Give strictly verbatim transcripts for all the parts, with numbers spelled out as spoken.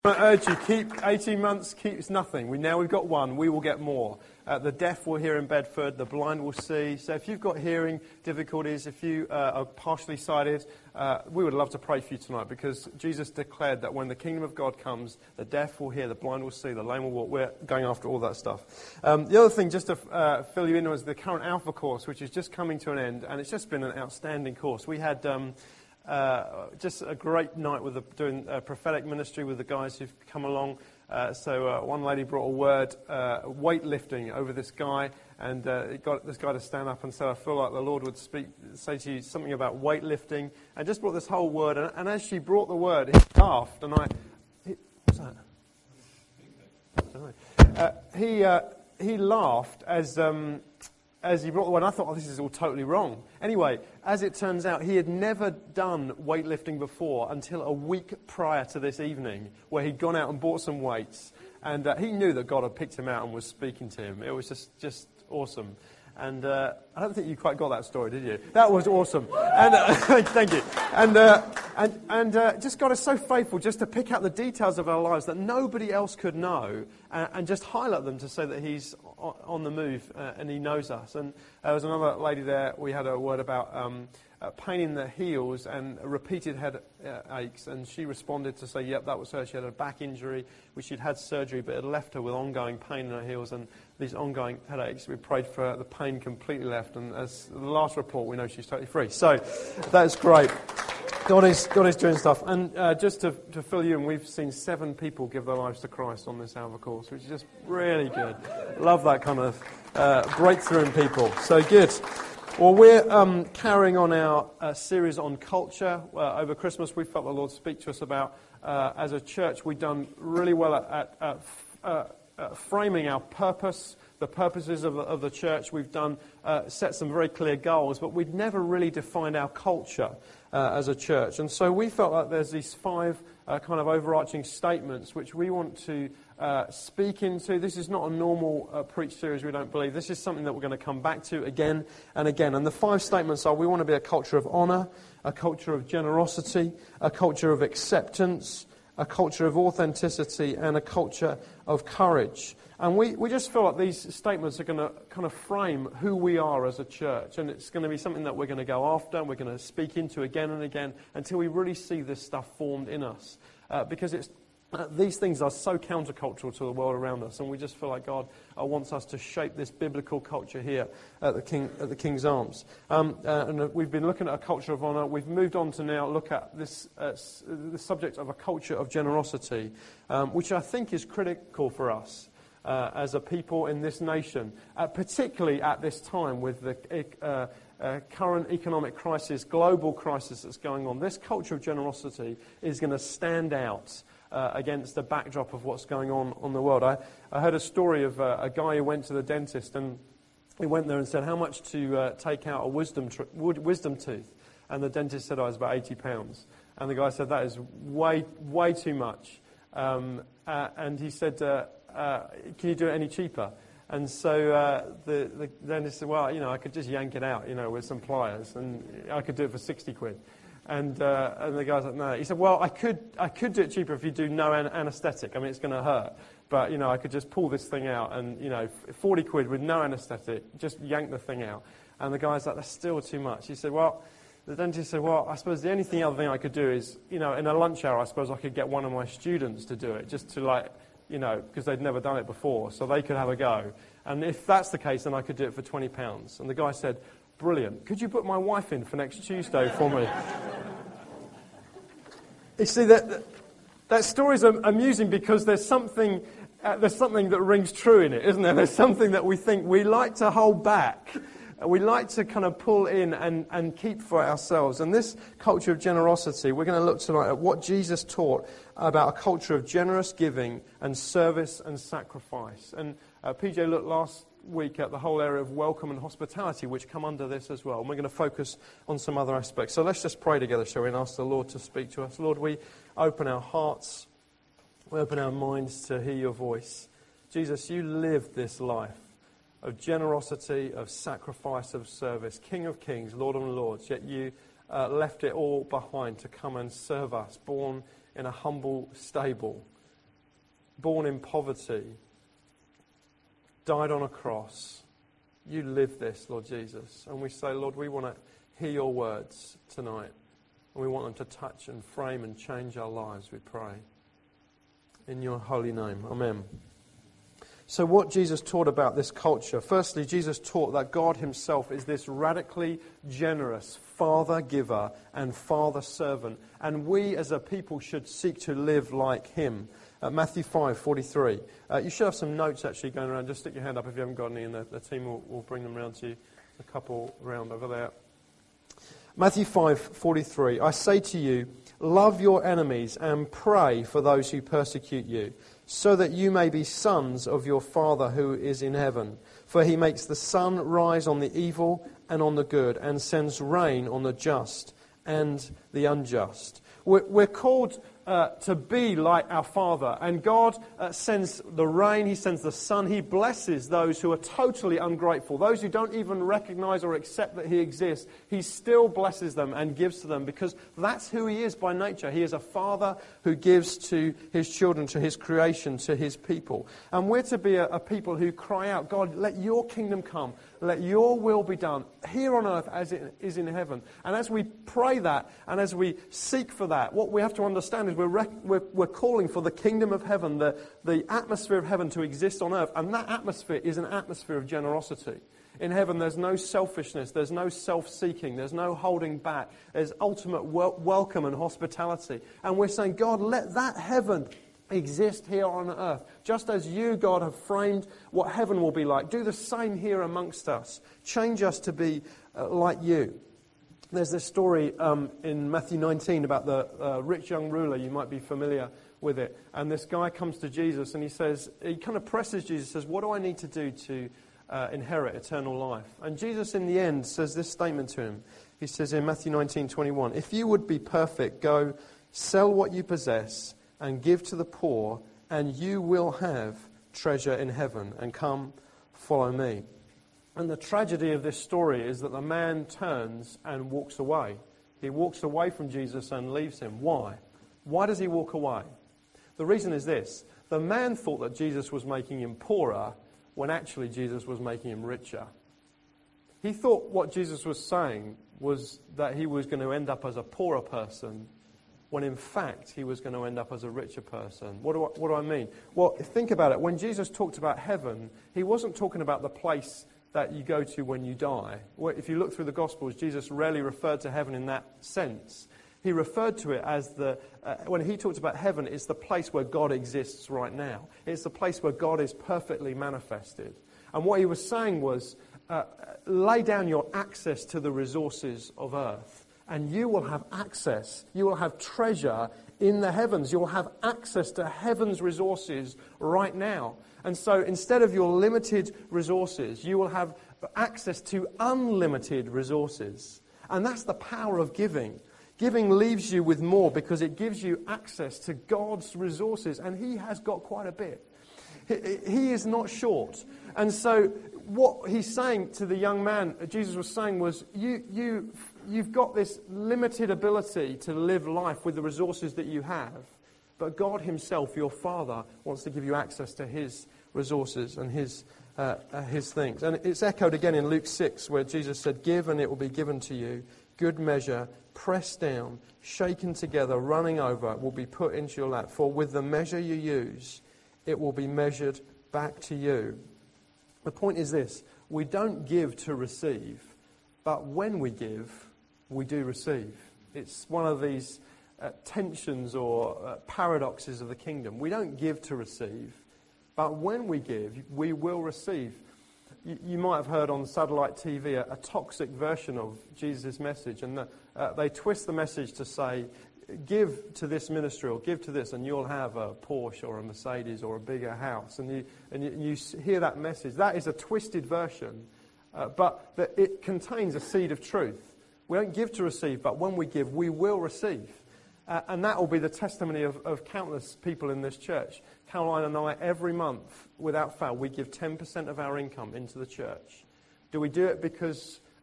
I urge you, keep eighteen months keeps nothing. We now we've got one, we will get more. Uh, the deaf will hear in Bedford, the blind will see. So if you've got hearing difficulties, if you uh, are partially sighted, uh, we would love to pray for you tonight, because Jesus declared that when the kingdom of God comes, the deaf will hear, the blind will see, the lame will walk. We're going after all that stuff. Um, the other thing, just to uh, fill you in, was the current Alpha course, which is just coming to an end, and it's just been an outstanding course. We had Um, Uh, just a great night with the, doing uh, prophetic ministry with the guys who've come along. Uh, so uh, one lady brought a word, uh, weightlifting, over this guy, and uh, it got this guy to stand up and say, I feel like the Lord would speak, say to you something about weightlifting, and just brought this whole word. And, and as she brought the word, he laughed, and I, he, what's that? I don't know. Uh, he uh, he laughed as. Um, As he brought the word, I thought, oh, this is all totally wrong. Anyway, as it turns out, he had never done weightlifting before until a week prior to this evening, where he'd gone out and bought some weights. And uh, he knew that God had picked him out and was speaking to him. It was just, just awesome. And uh, I don't think you quite got that story, did you? That was awesome. And uh, thank you. And uh, and and uh, just God is so faithful, just to pick out the details of our lives that nobody else could know, uh, and just highlight them to say that He's on the move uh, and He knows us. And there was another lady there. We had a word about um, uh, pain in the heels and repeated head uh, aches, and she responded to say, "Yep, that was her. She had a back injury, which she'd had surgery, but it left her with ongoing pain in her heels and these ongoing headaches." We prayed for her. The pain completely left, and as the last report, we know she's totally free. So that's great. God is God is doing stuff. And uh, just to, to fill you in, we've seen seven people give their lives to Christ on this Alpha course, which is just really good. Love that kind of uh, breakthrough in people. So good. Well, we're um, carrying on our uh, series on culture. Uh, over Christmas, we felt the Lord speak to us about, uh, as a church, we've done really well at, at, at uh, uh, framing our purpose, the purposes of, of the church. We've done uh, set some very clear goals, but we'd never really defined our culture uh, as a church. And so we felt like there's these five uh, kind of overarching statements which we want to uh, speak into. This is not a normal uh, preach series, we don't believe. This is something that we're going to come back to again and again. And the five statements are: we want to be a culture of honour, a culture of generosity, a culture of acceptance, a culture of authenticity, and a culture of courage. And we, we just feel like these statements are going to kind of frame who we are as a church. And it's going to be something that we're going to go after and we're going to speak into again and again until we really see this stuff formed in us. Uh, because it's uh, these things are so countercultural to the world around us. And we just feel like God uh, wants us to shape this biblical culture here at the King at the King's Arms. Um, uh, and uh, we've been looking at a culture of honour. We've moved on to now look at this uh, s- the subject of a culture of generosity, um, which I think is critical for us. Uh, as a people in this nation, uh, particularly at this time with the uh, uh, current economic crisis, global crisis that's going on. This culture of generosity is going to stand out uh, against the backdrop of what's going on on the world. I, I heard a story of uh, a guy who went to the dentist, and he went there and said, how much to uh, take out a wisdom tr- wisdom tooth? And the dentist said, oh, it's about eighty pounds. And the guy said, that is way, way too much. Um, uh, and he said, uh, Uh, can you do it any cheaper? And so uh, the, the dentist said, well, you know, I could just yank it out, you know, with some pliers, and I could do it for sixty quid. And uh, and the guy's like, no. He said, well, I could I could do it cheaper if you do no an- anaesthetic. I mean, it's going to hurt, but you know, I could just pull this thing out, and you know, forty quid with no anaesthetic, just yank the thing out. And the guy's like, that's still too much. He said, well. The dentist said, well, I suppose the only thing, other thing I could do is, you know, in a lunch hour, I suppose I could get one of my students to do it, just to like. You know, because they'd never done it before, so they could have a go. And if that's the case, then I could do it for twenty pounds. And the guy said, brilliant. Could you put my wife in for next Tuesday for me? You see, that that story's amusing because there's something, uh, there's something that rings true in it, isn't there? There's something that we think we like to hold back. We like to kind of pull in and, and keep for ourselves. And this culture of generosity, we're going to look tonight at what Jesus taught about a culture of generous giving and service and sacrifice. And uh, P J looked last week at the whole area of welcome and hospitality, which come under this as well. And we're going to focus on some other aspects. So let's just pray together, shall we, and ask the Lord to speak to us. Lord, we open our hearts, we open our minds to hear your voice. Jesus, you lived this life of generosity, of sacrifice, of service, King of kings, Lord of lords, yet you uh, left it all behind to come and serve us, born in a humble stable, born in poverty, died on a cross. You live this, Lord Jesus. And we say, Lord, we want to hear your words tonight. And we want them to touch and frame and change our lives, we pray. In your holy name. Amen. So what Jesus taught about this culture, firstly, Jesus taught that God himself is this radically generous Father giver and Father servant. And we as a people should seek to live like him. Uh, Matthew five forty-three. Uh, you should have some notes actually going around. Just stick your hand up if you haven't got any, and the, the team will, will bring them around to you. A couple around over there. Matthew five forty-three. I say to you, love your enemies and pray for those who persecute you, so that you may be sons of your Father who is in heaven. For he makes the sun rise on the evil and on the good, and sends rain on the just and the unjust. We're, we're called uh, to be like our Father. And God uh, sends the rain, he sends the sun, he blesses those who are totally ungrateful. Those who don't even recognize or accept that he exists, he still blesses them and gives to them, because that's who he is by nature. He is a Father who gives to his children, to his creation, to his people. And we're to be a, a people who cry out, God, let your kingdom come. Let your will be done here on earth as it is in heaven. And as we pray that, and as we seek for that, what we have to understand is we're, rec- we're, we're calling for the kingdom of heaven, the, the atmosphere of heaven to exist on earth. And that atmosphere is an atmosphere of generosity. In heaven, there's no selfishness, there's no self-seeking, there's no holding back. There's ultimate wel- welcome and hospitality. And we're saying, God, let that heaven exist here on earth. Just as you, God, have framed what heaven will be like, do the same here amongst us. Change us to be uh, like you. There's this story um, in Matthew nineteen about the uh, rich young ruler. You might be familiar with it. And this guy comes to Jesus and he says, he kind of presses Jesus, says, what do I need to do to uh, inherit eternal life? And Jesus in the end says this statement to him. He says in Matthew nineteen twenty-one, if you would be perfect, go sell what you possess and give to the poor, and you will have treasure in heaven, and come, follow me. And the tragedy of this story is that the man turns and walks away. He walks away from Jesus and leaves him. Why? Why does he walk away? The reason is this. The man thought that Jesus was making him poorer, when actually Jesus was making him richer. He thought what Jesus was saying was that he was going to end up as a poorer person, when in fact he was going to end up as a richer person. What do I, what do I mean? Well, think about it. When Jesus talked about heaven, he wasn't talking about the place that you go to when you die. If you look through the Gospels, Jesus rarely referred to heaven in that sense. He referred to it as the, uh, when he talked about heaven, it's the place where God exists right now. It's the place where God is perfectly manifested. And what he was saying was, uh, lay down your access to the resources of earth, and you will have access, you will have treasure in the heavens. You'll have access to heaven's resources right now. And so instead of your limited resources, you will have access to unlimited resources. And that's the power of giving. Giving leaves you with more because it gives you access to God's resources. And he has got quite a bit. He, he is not short. And so what he's saying to the young man, Jesus was saying was, you, you, you've got this limited ability to live life with the resources that you have. But God himself, your Father, wants to give you access to his resources and his uh, uh, his things. And it's echoed again in Luke six, where Jesus said, give and it will be given to you. Good measure, pressed down, shaken together, running over, will be put into your lap. For with the measure you use, it will be measured back to you. The point is this. We don't give to receive, but when we give, we do receive. It's one of these Uh, tensions or uh, paradoxes of the kingdom. We don't give to receive, but when we give, we will receive. You, you might have heard on satellite T V a, a toxic version of Jesus' message, and the, uh, they twist the message to say, give to this ministry or give to this and you'll have a Porsche or a Mercedes or a bigger house. And you, and you, you hear that message. That is a twisted version, uh, but the, it contains a seed of truth. We don't give to receive, but when we give, we will receive. Uh, and that will be the testimony of, of countless people in this church. Caroline and I, every month, without fail, we give ten percent of our income into the church. Do we do it because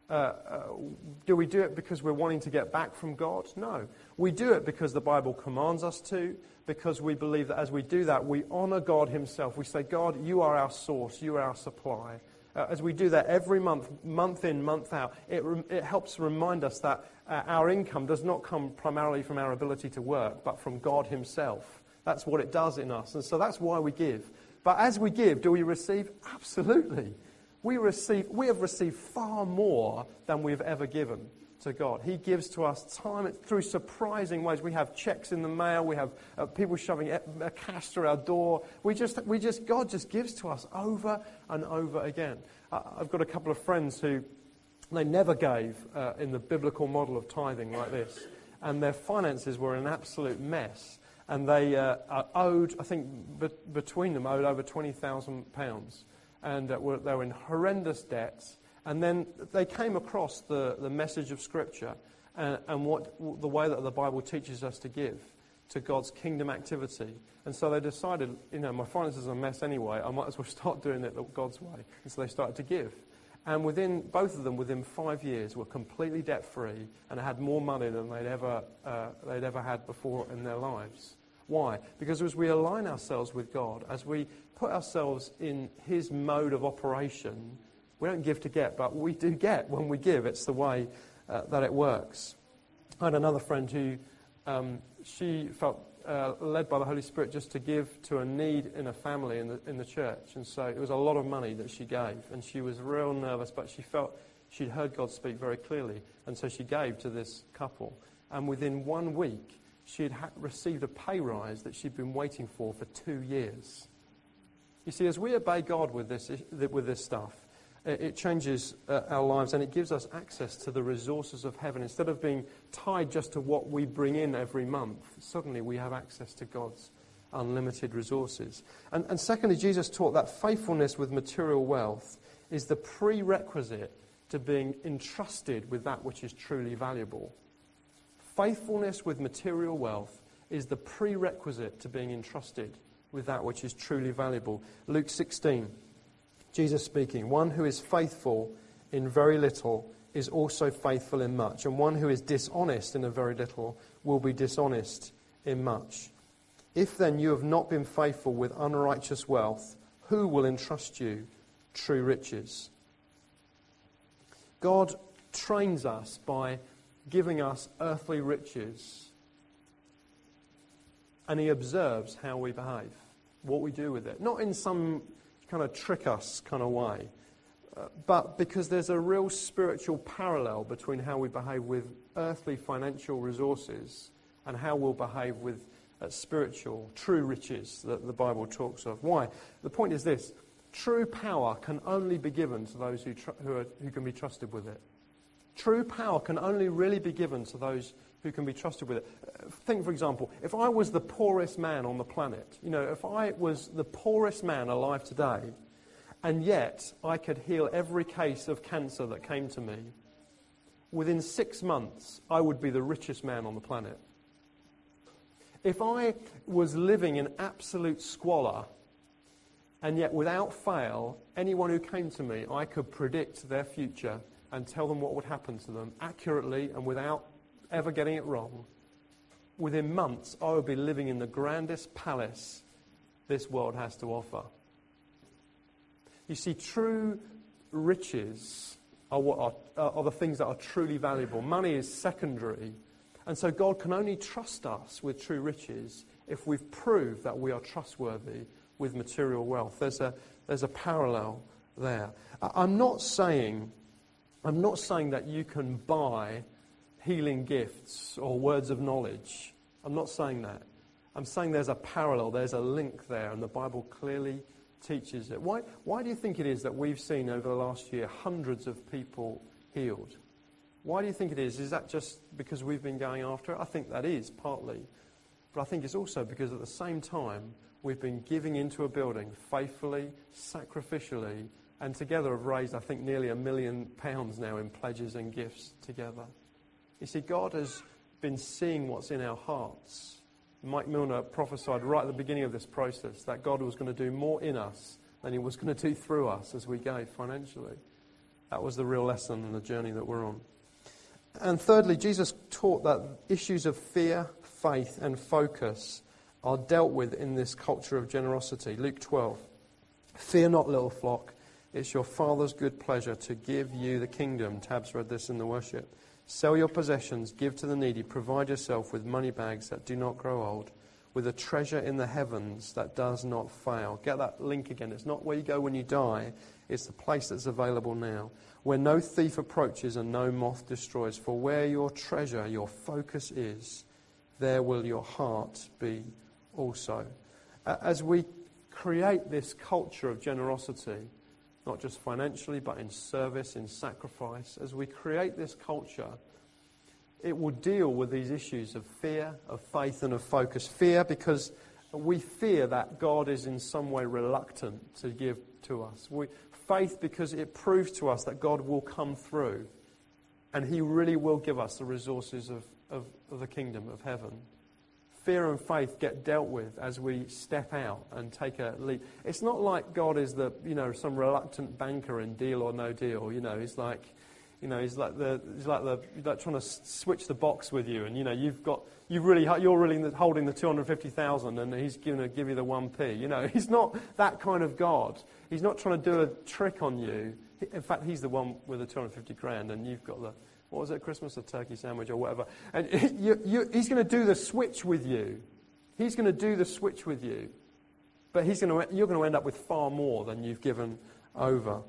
Uh, uh, do we do it because we're wanting to get back from God? No. We do it because the Bible commands us to, because we believe that as we do that, we honor God himself. We say, God, you are our source, you are our supply. Uh, as we do that every month, month in, month out, it, re- it helps remind us that uh, our income does not come primarily from our ability to work, but from God himself. That's what it does in us. And so that's why we give. But as we give, do we receive? Absolutely. We receive, we have received far more than we've ever given to God. He gives to us time through surprising ways. We have checks in the mail. We have uh, people shoving a, a cash through our door. We just, we just, God just gives to us over and over again. Uh, I've got a couple of friends who, they never gave uh, in the biblical model of tithing like this, and their finances were an absolute mess. And they uh, owed, I think, be- between them, owed over twenty thousand pounds. And uh, were, they were in horrendous debts. And then they came across the, the message of Scripture and, and what the way that the Bible teaches us to give to God's kingdom activity. And so they decided, you know, my finances are a mess anyway, I might as well start doing it God's way. And so they started to give. And within, both of them, within five years, were completely debt-free and had more money than they'd ever, uh, they'd ever had before in their lives. Why? Because as we align ourselves with God, as we put ourselves in his mode of operation, we don't give to get, but we do get when we give. It's the way uh, that it works. I had another friend who, um, she felt uh, led by the Holy Spirit just to give to a need in a family in the, in the church. And so it was a lot of money that she gave. And she was real nervous, but she felt she'd heard God speak very clearly. And so she gave to this couple. And within one week, she had ha- received a pay rise that she'd been waiting for for two years. You see, as we obey God with this, with this stuff, it changes uh, our lives and it gives us access to the resources of heaven. Instead of being tied just to what we bring in every month, suddenly we have access to God's unlimited resources. And, and secondly, Jesus taught that faithfulness with material wealth is the prerequisite to being entrusted with that which is truly valuable. Faithfulness with material wealth is the prerequisite to being entrusted with that which is truly valuable. Luke sixteen, Jesus speaking, one who is faithful in very little is also faithful in much, and one who is dishonest in a very little will be dishonest in much. If then you have not been faithful with unrighteous wealth, who will entrust you true riches? God trains us by giving us earthly riches, and he observes how we behave, what we do with it. Not in some kind of trick us kind of way, uh, but because there's a real spiritual parallel between how we behave with earthly financial resources and how we'll behave with uh, spiritual, true riches that the Bible talks of. Why? The point is this: true power can only be given to those who, tr- who, are, who can be trusted with it. True power can only really be given to those who can be trusted with it. Think, for example, if I was the poorest man on the planet, you know, if I was the poorest man alive today, and yet I could heal every case of cancer that came to me, within six months, I would be the richest man on the planet. If I was living in absolute squalor, and yet without fail, anyone who came to me, I could predict their future and tell them what would happen to them accurately and without ever getting it wrong, within months I would be living in the grandest palace this world has to offer. You see, true riches are what are, are the things that are truly valuable. Money is secondary, and so God can only trust us with true riches if we've proved that we are trustworthy with material wealth. There's a there's a parallel there. I'm not saying I'm not saying that you can buy healing gifts or words of knowledge. I'm not saying that. I'm saying there's a parallel, there's a link there, and the Bible clearly teaches it. Why, why do you think it is that we've seen over the last year hundreds of people healed? Why do you think it is? Is that just because we've been going after it? I think that is, partly. But I think it's also because at the same time, we've been giving into a building faithfully, sacrificially, and together have raised, I think, nearly a million pounds now in pledges and gifts together. You see, God has been seeing what's in our hearts. Mike Milner prophesied right at the beginning of this process that God was going to do more in us than he was going to do through us as we gave financially. That was the real lesson in the journey that we're on. And thirdly, Jesus taught that issues of fear, faith, and focus are dealt with in this culture of generosity. Luke twelve. Fear not, little flock. It's your Father's good pleasure to give you the kingdom. Tabs read this in the worship. Sell your possessions, give to the needy, provide yourself with money bags that do not grow old, with a treasure in the heavens that does not fail. Get that link again. It's not where you go when you die. It's the place that's available now, where no thief approaches and no moth destroys. For where your treasure, your focus is, there will your heart be also. As we create this culture of generosity, not just financially, but in service, in sacrifice, as we create this culture, it will deal with these issues of fear, of faith, and of focus. Fear because we fear that God is in some way reluctant to give to us. We, faith because it proves to us that God will come through and He really will give us the resources of, of, of the kingdom of heaven. Fear and faith get dealt with as we step out and take a leap. It's not like God is the, you know, some reluctant banker in Deal or No Deal. You know, He's like, you know, He's like the, He's like the, he's like trying to switch the box with you, and you know, you've got, you really, you're really holding the two hundred fifty thousand, and He's going to give you the one p. You know, He's not that kind of God. He's not trying to do a trick on you. In fact, He's the one with the two hundred fifty grand, and you've got the, what was it, Christmas, a turkey sandwich or whatever. And you, you, He's going to do the switch with you. He's going to do the switch with you. But he's going to, you're going to end up with far more than you've given over.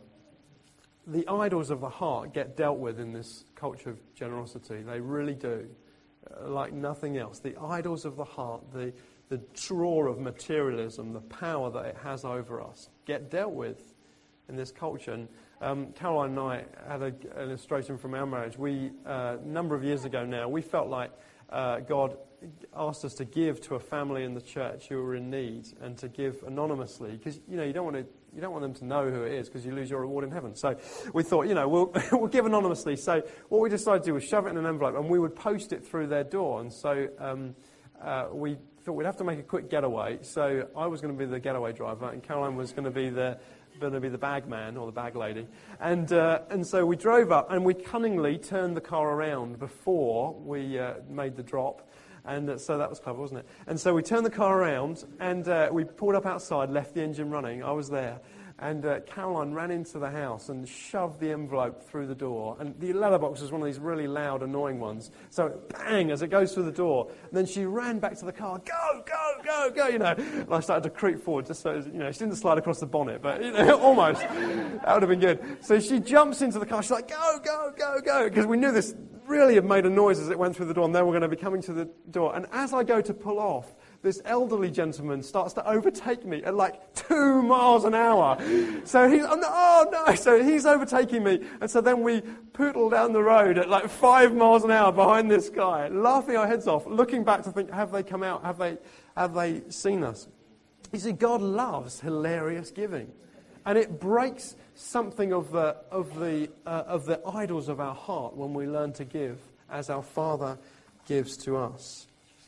The idols of the heart get dealt with in this culture of generosity. They really do. Uh, like nothing else. The idols of the heart, the, the draw of materialism, the power that it has over us, get dealt with in this culture. And Um, Caroline and I had a, an illustration from our marriage. We, uh, a number of years ago now, we felt like uh, God asked us to give to a family in the church who were in need, and to give anonymously, because you know you don't want to, you don't want them to know who it is, because you lose your reward in heaven. So we thought, you know, we'll we'll give anonymously. So what we decided to do was shove it in an envelope, and we would post it through their door. And so um, uh, we thought we'd have to make a quick getaway. So I was going to be the getaway driver, and Caroline was going to be the going to be the bag man or the bag lady. And uh, and so we drove up, and we cunningly turned the car around before we uh, made the drop. And uh, so that was clever, wasn't it? And so we turned the car around, and uh, we pulled up outside, left the engine running. I was there. And uh, Caroline ran into the house and shoved the envelope through the door. And the letterbox was one of these really loud, annoying ones. So bang, as it goes through the door. And then she ran back to the car. Go, go, go, go, you know. And I started to creep forward just so, you know, she didn't slide across the bonnet, but, you know, almost. That would have been good. So she jumps into the car. She's like, go, go, go, go. Because we knew this really had made a noise as it went through the door, and they were going to be coming to the door. And as I go to pull off, this elderly gentleman starts to overtake me at like two miles an hour. So he's, oh no, so he's overtaking me. And so then we poodle down the road at like five miles an hour behind this guy, laughing our heads off, looking back to think, have they come out? Have they, have they seen us? You see, God loves hilarious giving. And it breaks something of the, of the, uh, of the idols of our heart when we learn to give as our Father gives to us.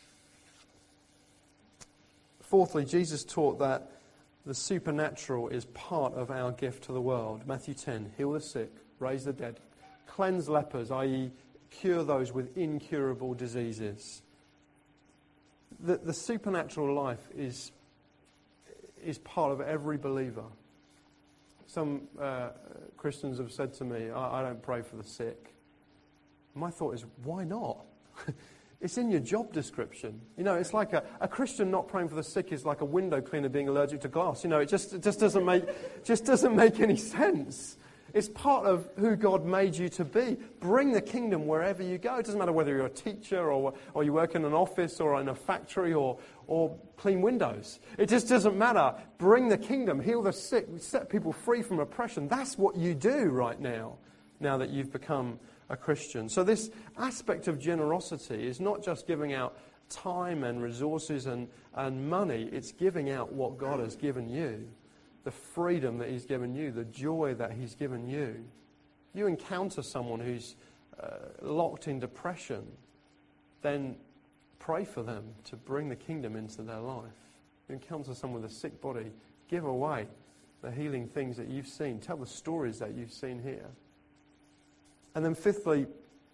Fourthly, Jesus taught that the supernatural is part of our gift to the world. Matthew ten, heal the sick, raise the dead, cleanse lepers, that is cure those with incurable diseases. The, the supernatural life is, is part of every believer. Some uh, Christians have said to me, I, I don't pray for the sick. My thought is, why not? It's in your job description. You know, it's like a, a Christian not praying for the sick is like a window cleaner being allergic to glass. You know, it just it just doesn't make just doesn't make any sense. It's part of who God made you to be. Bring the kingdom wherever you go. It doesn't matter whether you're a teacher or or you work in an office or in a factory or or clean windows. It just doesn't matter. Bring the kingdom, heal the sick, set people free from oppression. That's what you do right now, now that you've become a Christian. So this aspect of generosity is not just giving out time and resources and, and money. It's giving out what God has given you, the freedom that He's given you, the joy that He's given you. You encounter someone who's uh, locked in depression, then pray for them to bring the kingdom into their life. You encounter someone with a sick body, give away the healing things that you've seen. Tell the stories that you've seen here. and then fifthly,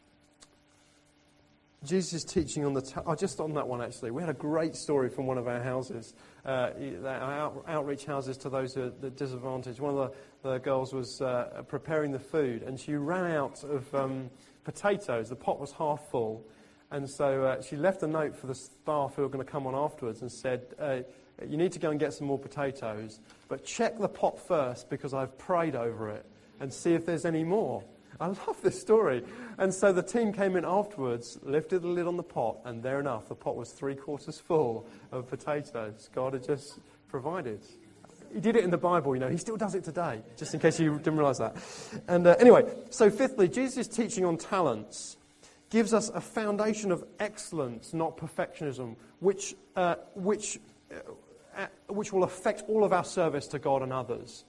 Jesus' teaching on the... Ta- oh, just on that one, actually. We had a great story from one of our houses, uh, our out- outreach houses to those who are the disadvantaged. One of the, the girls was uh, preparing the food, and she ran out of um, potatoes. The pot was half full, and so uh, she left a note for the staff who were going to come on afterwards and said, uh, you need to go and get some more potatoes, but check the pot first because I've prayed over it, and see if there's any more. I love this story. And so the team came in afterwards, lifted the lid on the pot, and there enough, the pot was three quarters full of potatoes. God had just provided. He did it in the Bible, you know. He still does it today, just in case you didn't realise that. And uh, anyway, so fifthly, Jesus' teaching on talents gives us a foundation of excellence, not perfectionism, which, uh, which, uh, which will affect all of our service to God and others.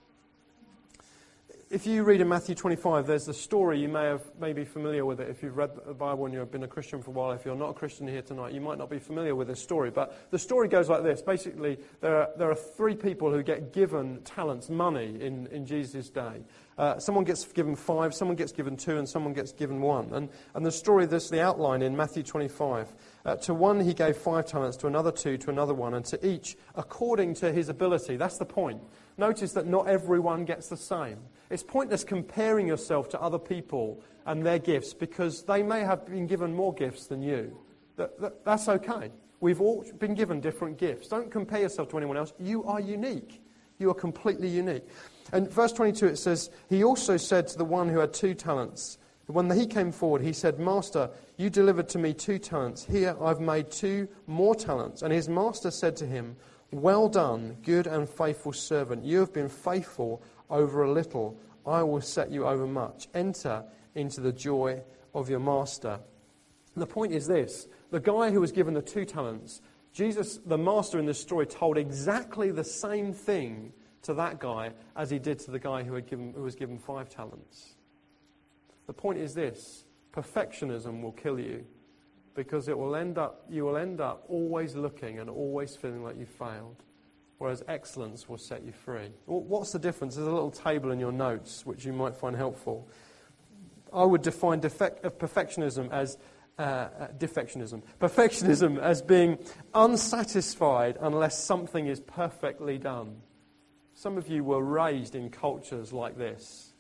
If you read in Matthew twenty-five, there's a story. You may have may be familiar with it if you've read the Bible and you've been a Christian for a while. If you're not a Christian here tonight, you might not be familiar with this story. But the story goes like this. Basically, there are, there are three people who get given talents, money, in, in Jesus' day. Uh, someone gets given five, someone gets given two, and someone gets given one. And, and the story, this the outline in Matthew twenty-five. Uh, to one he gave five talents, to another two, to another one, and to each according to his ability. That's the point. Notice that not everyone gets the same. It's pointless comparing yourself to other people and their gifts because they may have been given more gifts than you. That, that, that's okay. We've all been given different gifts. Don't compare yourself to anyone else. You are unique. You are completely unique. And verse twenty-two, it says, he also said to the one who had two talents, when he came forward, he said, Master, you delivered to me two talents. Here I've made two more talents. And his master said to him, well done, good and faithful servant. You have been faithful over a little. I will set you over much. Enter into the joy of your master. And the point is this. The guy who was given the two talents, Jesus, the master in this story, told exactly the same thing to that guy as he did to the guy who, had given, who was given five talents. The point is this. Perfectionism will kill you. Because it will end up, you will end up always looking and always feeling like you failed. Whereas excellence will set you free. What's the difference? There's a little table in your notes which you might find helpful. I would define defect, uh, perfectionism as uh, uh, defectionism. Perfectionism as being unsatisfied unless something is perfectly done. Some of you were raised in cultures like this.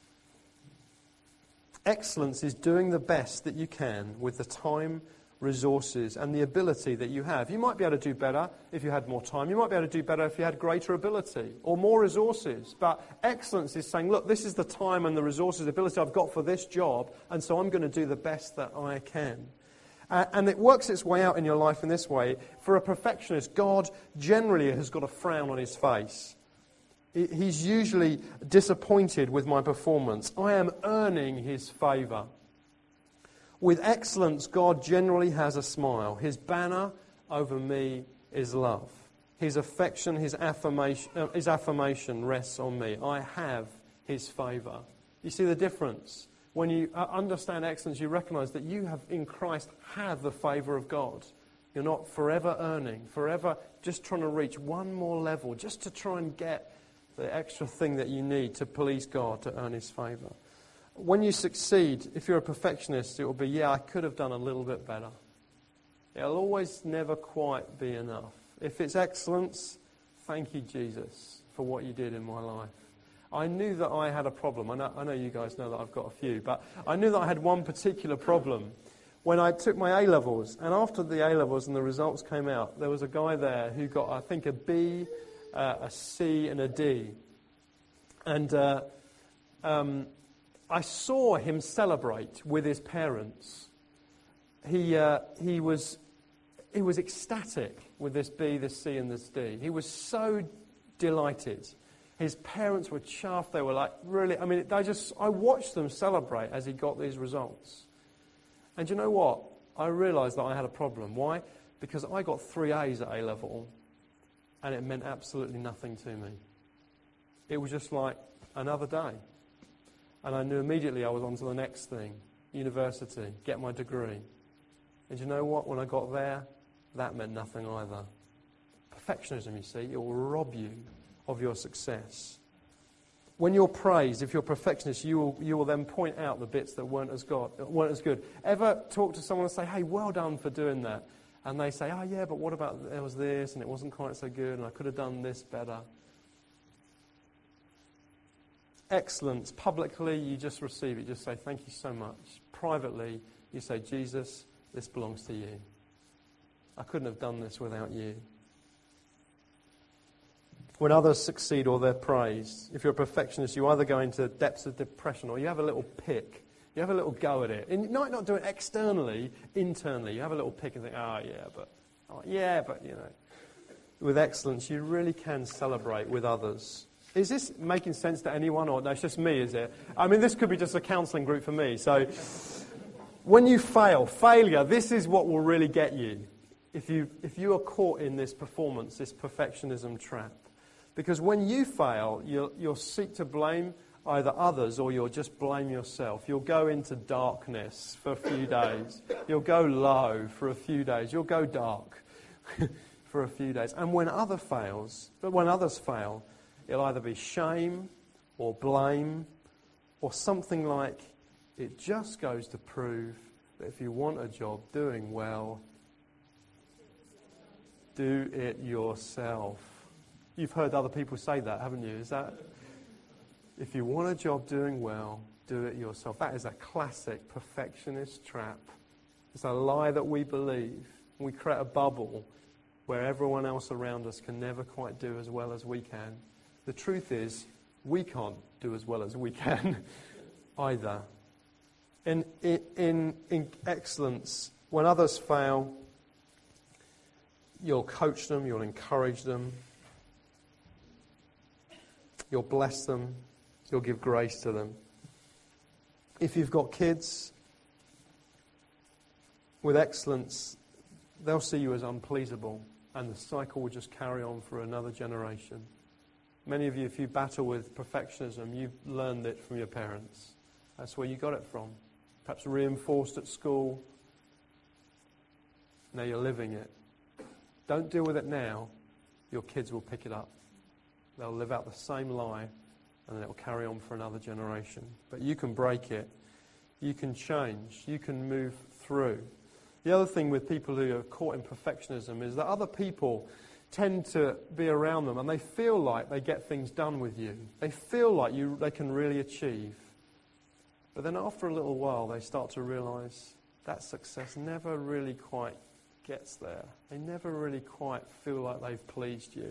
Excellence is doing the best that you can with the time, resources and the ability that you have. You might be able to do better if you had more time. You might be able to do better if you had greater ability or more resources. But excellence is saying, look, this is the time and the resources, the ability I've got for this job, and so I'm going to do the best that I can. Uh, and it works its way out in your life in this way. For a perfectionist, God generally has got a frown on his face. He's usually disappointed with my performance. I am earning his favour. With excellence, God generally has a smile. His banner over me is love. His affection, his affirmation, uh, his affirmation rests on me. I have his favour. You see the difference? When you uh, understand excellence, you recognise that you have, in Christ, have the favour of God. You're not forever earning, forever just trying to reach one more level, just to try and get the extra thing that you need to please God, to earn his favour. When you succeed, if you're a perfectionist, it will be, yeah, I could have done a little bit better. It'll always never quite be enough. If it's excellence, thank you, Jesus, for what you did in my life. I knew that I had a problem. I know, I know you guys know that I've got a few, but I knew that I had one particular problem when I took my A-levels. And after the A-levels and the results came out, there was a guy there who got, I think, a B, uh, a C, and a D. And uh, um, I saw him celebrate with his parents. He uh, he was he was ecstatic with this B, this C, and this D. He was so delighted. His parents were chuffed. They were like, really, I mean, they just, I watched them celebrate as he got these results. And you know what? I realised that I had a problem. Why? Because I got three A's at A-level, and it meant absolutely nothing to me. It was just like another day. And I knew immediately I was on to the next thing, university, get my degree. And you know what? When I got there, that meant nothing either. Perfectionism, you see, it will rob you of your success. When you're praised, if you're perfectionist, you will, you will then point out the bits that weren't as, God, weren't as good. Ever talk to someone and say, hey, well done for doing that? And they say, oh yeah, but what about there was this and it wasn't quite so good and I could have done this better. Excellence, publicly you just receive it, just say thank you so much. Privately you say, Jesus, this belongs to you. I couldn't have done this without you. When others succeed or they're praised, if you're a perfectionist, you either go into depths of depression or you have a little pick. You have a little go at it. And you might not do it externally, internally. You have a little pick and think, oh, yeah, but, oh, yeah, but, you know. With excellence, you really can celebrate with others. Is this making sense to anyone? Or no, it's just me, is it? I mean, this could be just a counselling group for me. So when you fail, failure, this is what will really get you. If you, if you are caught in this performance, this perfectionism trap. Because when you fail, you'll, you'll seek to blame either others or you'll just blame yourself. You'll go into darkness for a few days. You'll go low for a few days. You'll go dark for a few days. And when other fails, but when others fail, it'll either be shame or blame or something like, it just goes to prove that if you want a job doing well, do it yourself. You've heard other people say that, haven't you? Is that, if you want a job doing well, do it yourself. That is a classic perfectionist trap. It's a lie that we believe. We create a bubble where everyone else around us can never quite do as well as we can. The truth is, we can't do as well as we can either. In, in, in excellence, when others fail, you'll coach them, you'll encourage them, you'll bless them, you'll give grace to them. If you've got kids, with excellence, they'll see you as unpleasable, and the cycle will just carry on for another generation. Many of you, if you battle with perfectionism, you've learned it from your parents. That's where you got it from. Perhaps reinforced at school. Now you're living it. Don't deal with it now. Your kids will pick it up. They'll live out the same lie, and then it will carry on for another generation. But you can break it. You can change. You can move through. The other thing with people who are caught in perfectionism is that other people tend to be around them and they feel like they get things done with you. They feel like you they can really achieve. But then after a little while they start to realise that success never really quite gets there. They never really quite feel like they've pleased you.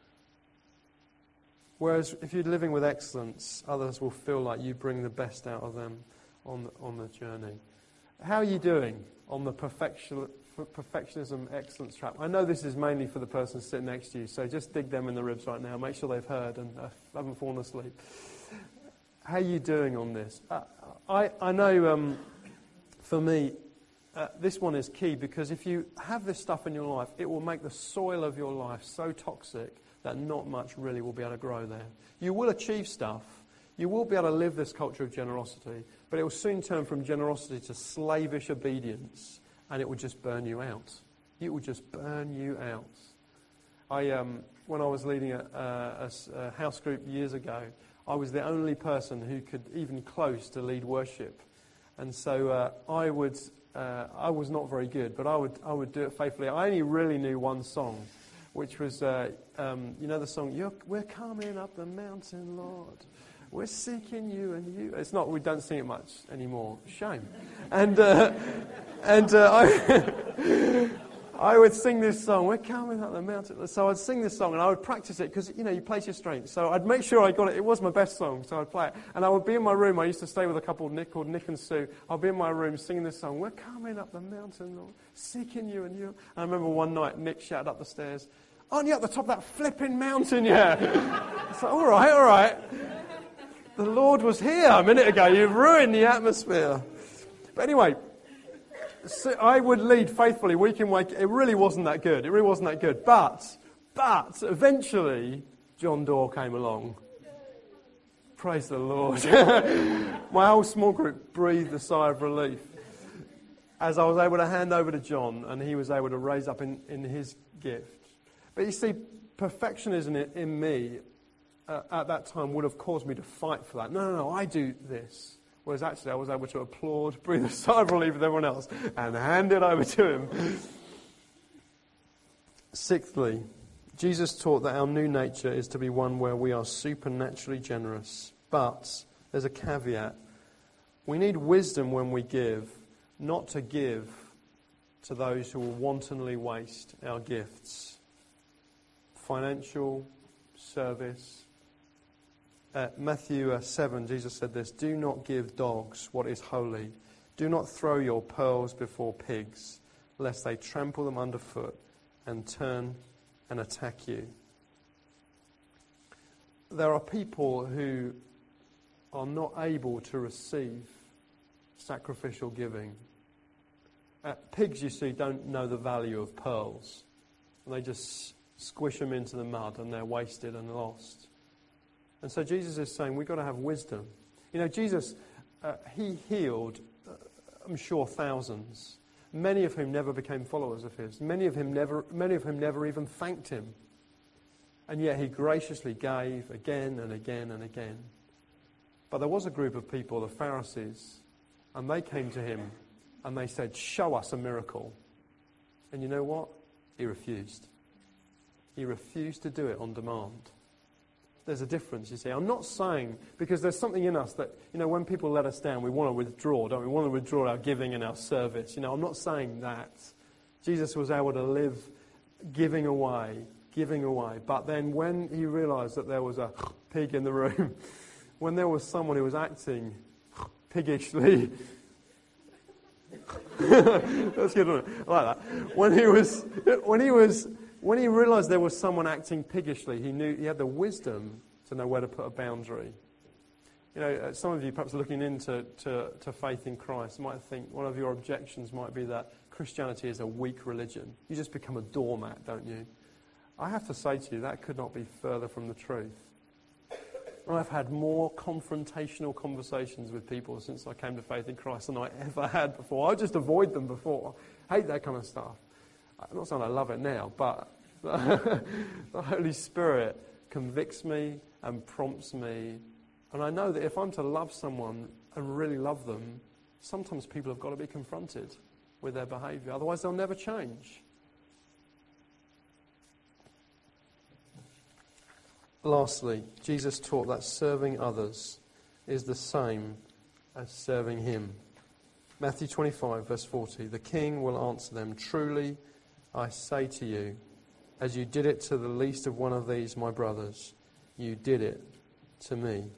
Whereas if you're living with excellence, others will feel like you bring the best out of them on the, on the journey. How are you doing on the perfection, perfectionism excellence trap? I know this is mainly for the person sitting next to you, so just dig them in the ribs right now. Make sure they've heard and uh, haven't fallen asleep. How are you doing on this? Uh, I, I know um, for me, uh, this one is key because if you have this stuff in your life, it will make the soil of your life so toxic that not much really will be able to grow there. You will achieve stuff. You will be able to live this culture of generosity, but it will soon turn from generosity to slavish obedience, and it will just burn you out. It will just burn you out. I, um, when I was leading a, a, a house group years ago, I was the only person who could even close to lead worship, and so uh, I would. Uh, I was not very good, but I would. I would do it faithfully. I only really knew one song, which was, uh, um, you know, the song. You're, we're coming up the mountain, Lord. We're seeking you and you. It's not, we don't sing it much anymore. Shame. And uh, and uh, I, I would sing this song. We're coming up the mountain. So I'd sing this song and I would practice it because, you know, you play to your strengths. So I'd make sure I got it. It was my best song, so I'd play it. And I would be in my room. I used to stay with a couple Nick, called Nick and Sue. I'd be in my room singing this song. We're coming up the mountain, Lord, seeking you and you. And I remember one night Nick shouted up the stairs, aren't you at the top of that flipping mountain yet? It's like, all right, all right. The Lord was here a minute ago. You've ruined the atmosphere. But anyway, so I would lead faithfully week in, week. It really wasn't that good. It really wasn't that good. But, but, eventually, John Doerr came along. Praise the Lord. My whole small group breathed a sigh of relief as I was able to hand over to John and he was able to raise up in, in his gift. But you see, perfectionism in, in me uh, at that time would have caused me to fight for that. No, no, no, I do this. Whereas actually I was able to applaud, breathe a sigh of relief with everyone else, and hand it over to him. Sixthly, Jesus taught that our new nature is to be one where we are supernaturally generous. But there's a caveat. We need wisdom when we give, not to give to those who will wantonly waste our gifts. Financial, service. Uh, Matthew uh, seven, Jesus said this, "Do not give dogs what is holy. Do not throw your pearls before pigs, lest they trample them underfoot and turn and attack you." There are people who are not able to receive sacrificial giving. Uh, pigs, you see, don't know the value of pearls. They just squish them into the mud and they're wasted and lost. And so Jesus is saying we've got to have wisdom. You know, Jesus, uh, he healed, uh, I'm sure, thousands, many of whom never became followers of his. Many of him never, many of whom never even thanked him. And yet he graciously gave again and again and again. But there was a group of people, the Pharisees, and they came to him and they said, "Show us a miracle." And you know what? He refused. He refused to do it on demand. There's a difference, you see. I'm not saying, because there's something in us that, you know, when people let us down, we want to withdraw, don't we? We want to withdraw our giving and our service. You know, I'm not saying that. Jesus was able to live giving away, giving away. But then when he realised that there was a pig in the room, when there was someone who was acting piggishly, that's good, isn't it? I like that. When he was, when he was, when he realised there was someone acting piggishly, he knew he had the wisdom to know where to put a boundary. You know, some of you perhaps looking into to, to faith in Christ might think one of your objections might be that Christianity is a weak religion. You just become a doormat, don't you? I have to say to you, that could not be further from the truth. I've had more confrontational conversations with people since I came to faith in Christ than I ever had before. I just avoid them before. I hate that kind of stuff. I'm not saying I love it now, but the Holy Spirit convicts me and prompts me. And I know that if I'm to love someone and really love them, sometimes people have got to be confronted with their behaviour. Otherwise, they'll never change. Lastly, Jesus taught that serving others is the same as serving him. Matthew twenty-five, verse forty, "The king will answer them, 'Truly, I say to you, as you did it to the least of one of these, my brothers, you did it to me.'"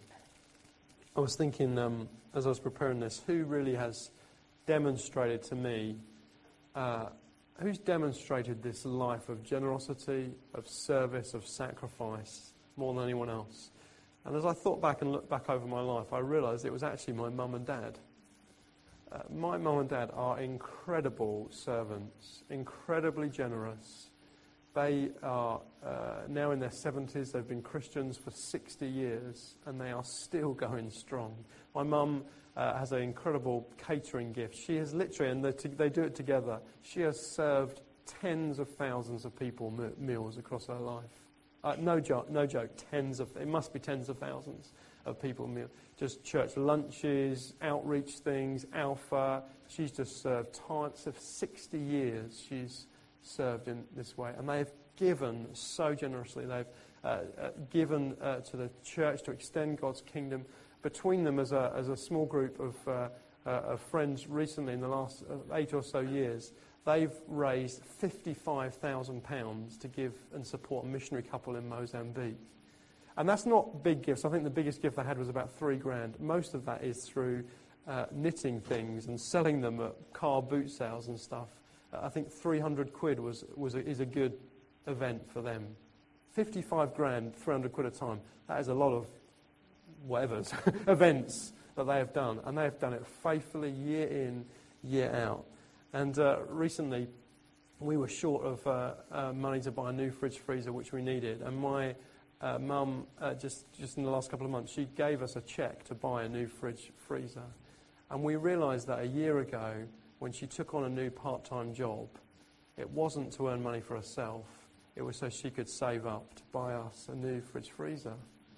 I was thinking, um, as I was preparing this, who really has demonstrated to me, uh, who's demonstrated this life of generosity, of service, of sacrifice, more than anyone else? And as I thought back and looked back over my life, I realised it was actually my mum and dad. Uh, my mum and dad are incredible servants, incredibly generous. They are uh, now in their seventies. They've been Christians for sixty years, and they are still going strong. My mum uh, has an incredible catering gift. She has literally, and they, t- they do it together, she has served tens of thousands of people me- meals across her life. Uh, no joke, no joke, tens of, it must be tens of thousands of people meal. Just church lunches, outreach things, Alpha. She's just served time, so for sixty years she's served in this way. And they've given so generously. They've uh, uh, given uh, to the church to extend God's kingdom. Between them as a, as a small group of, uh, uh, of friends recently in the last uh, eight or so years, they've raised fifty-five thousand pounds to give and support a missionary couple in Mozambique. And that's not big gifts. I think the biggest gift they had was about three grand. Most of that is through uh, knitting things and selling them at car boot sales and stuff. Uh, I think three hundred quid was, was a, is a good event for them. fifty-five grand, three hundred quid a time. That is a lot of whatever's events that they have done. And they have done it faithfully year in, year out. And uh, recently, we were short of uh, uh, money to buy a new fridge freezer, which we needed. And my uh, mum, uh, just, just in the last couple of months, she gave us a cheque to buy a new fridge freezer. And we realised that a year ago, when she took on a new part-time job, it wasn't to earn money for herself. It was so she could save up to buy us a new fridge freezer.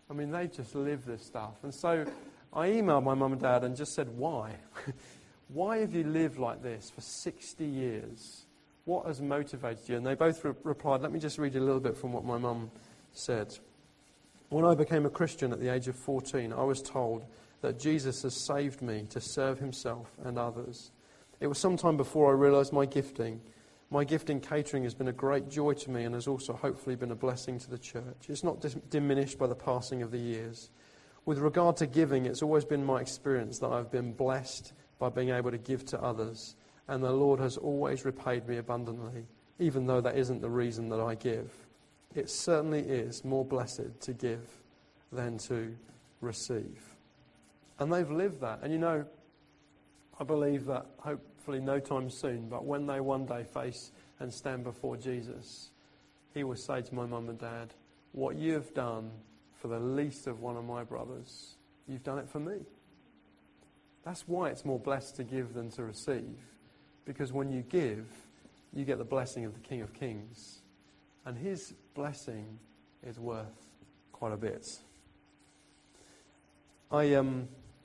I mean, they just live this stuff. And so I emailed my mum and dad and just said, why? Why have you lived like this for sixty years? What has motivated you? And they both re- replied, let me just read you a little bit from what my mum said. When I became a Christian at the age of fourteen, I was told that Jesus has saved me to serve himself and others. It was some time before I realised my gifting. My gift in catering has been a great joy to me and has also hopefully been a blessing to the church. It's not dis- diminished by the passing of the years. With regard to giving, it's always been my experience that I've been blessed by being able to give to others, and the Lord has always repaid me abundantly, even though that isn't the reason that I give. It certainly is more blessed to give than to receive. And they've lived that. And you know, I believe that hopefully no time soon, but when they one day face and stand before Jesus, he will say to my mum and dad, what you've done for the least of one of my brothers, you've done it for me. That's why it's more blessed to give than to receive. Because when you give, you get the blessing of the King of Kings. And his blessing is worth quite a bit. I um,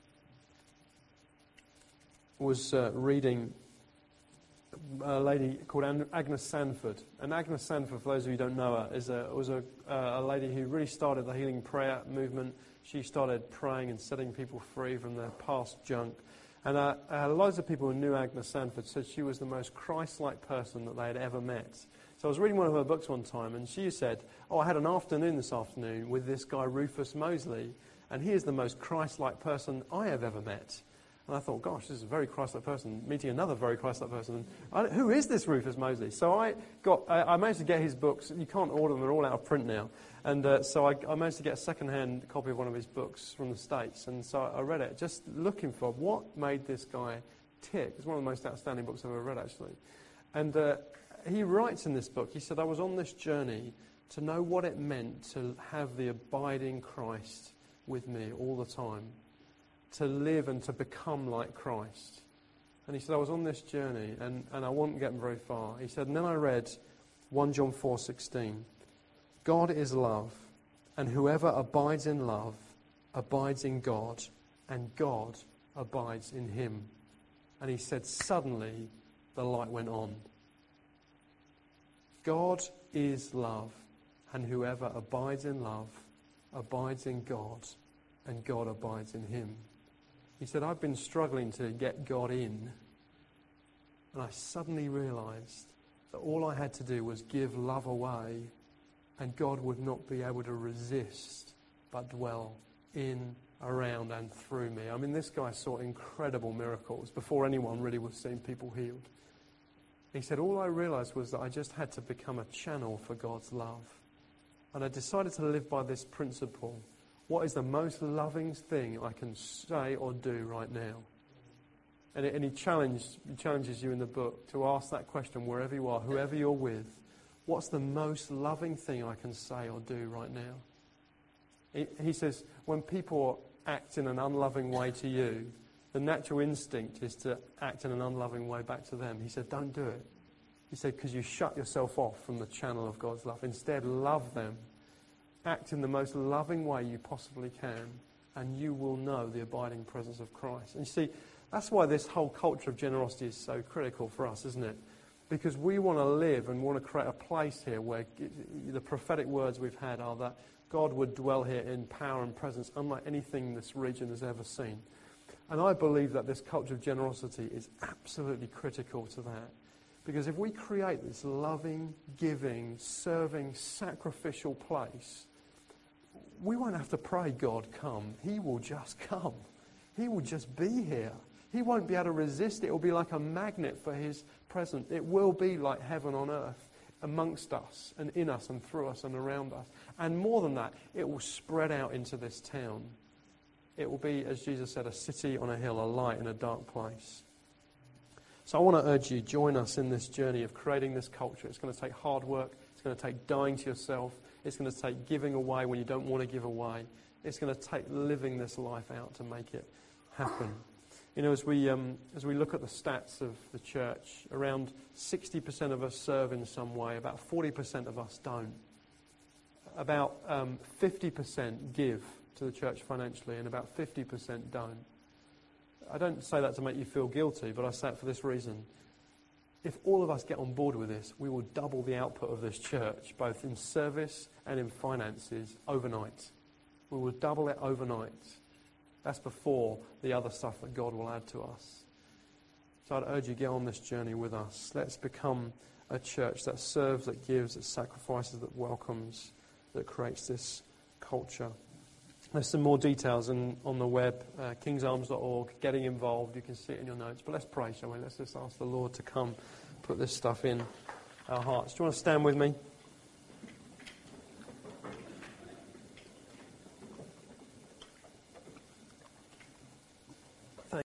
was uh, reading a lady called Agnes Sanford. And Agnes Sanford, for those of you who don't know her, is a, was a, uh, a lady who really started the healing prayer movement. She started praying and setting people free from their past junk. And uh, uh, loads of people who knew Agnes Sanford said she was the most Christ-like person that they had ever met. So I was reading one of her books one time, and she said, oh, I had an afternoon this afternoon with this guy Rufus Mosley, and he is the most Christ-like person I have ever met. And I thought, gosh, this is a very Christ-like person, meeting another very Christ-like person. I, who is this Rufus Mosley? So I got, I, I managed to get his books. You can't order them, they're all out of print now. And uh, so I, I managed to get a second-hand copy of one of his books from the States. And so I read it, just looking for what made this guy tick. It's one of the most outstanding books I've ever read, actually. And uh, he writes in this book, he said, I was on this journey to know what it meant to have the abiding Christ with me all the time, to live and to become like Christ. And he said, I was on this journey, and, and I wasn't getting very far. He said, and then I read First John four sixteen. God is love, and whoever abides in love abides in God, and God abides in him. And he said, suddenly the light went on. God is love, and whoever abides in love abides in God, and God abides in him. He said, I've been struggling to get God in, and I suddenly realized that all I had to do was give love away, and God would not be able to resist but dwell in, around, and through me. I mean, this guy saw incredible miracles before anyone really was seeing people healed. He said, all I realized was that I just had to become a channel for God's love. And I decided to live by this principle. What is the most loving thing I can say or do right now? And, it, and he, challenged, he challenges you in the book to ask that question wherever you are, whoever you're with. What's the most loving thing I can say or do right now? He, he says, when people act in an unloving way to you, the natural instinct is to act in an unloving way back to them. He said, don't do it. He said, because you shut yourself off from the channel of God's love. Instead, love them. Act in the most loving way you possibly can, and you will know the abiding presence of Christ. And you see, that's why this whole culture of generosity is so critical for us, isn't it? Because we want to live and want to create a place here where the prophetic words we've had are that God would dwell here in power and presence unlike anything this region has ever seen. And I believe that this culture of generosity is absolutely critical to that. Because if we create this loving, giving, serving, sacrificial place, we won't have to pray, God, come. He will just come. He will just be here. He won't be able to resist it. It will be like a magnet for his presence. It will be like heaven on earth amongst us and in us and through us and around us. And more than that, it will spread out into this town. It will be, as Jesus said, a city on a hill, a light in a dark place. So I want to urge you, join us in this journey of creating this culture. It's going to take hard work. It's going to take dying to yourself. It's going to take giving away when you don't want to give away. It's going to take living this life out to make it happen. You know, as we um, as we look at the stats of the church, around sixty percent of us serve in some way. About forty percent of us don't. about um, fifty percent give to the church financially and about fifty percent don't. I don't say that to make you feel guilty, but I say it for this reason. If all of us get on board with this, we will double the output of this church, both in service and in finances, overnight. We will double it overnight. That's before the other stuff that God will add to us. So I'd urge you, get on this journey with us. Let's become a church that serves, that gives, that sacrifices, that welcomes, that creates this culture. There's some more details in, on the web, uh, kings arms dot org, getting involved. You can see it in your notes. But let's pray, shall we? Let's just ask the Lord to come put this stuff in our hearts. Do you want to stand with me?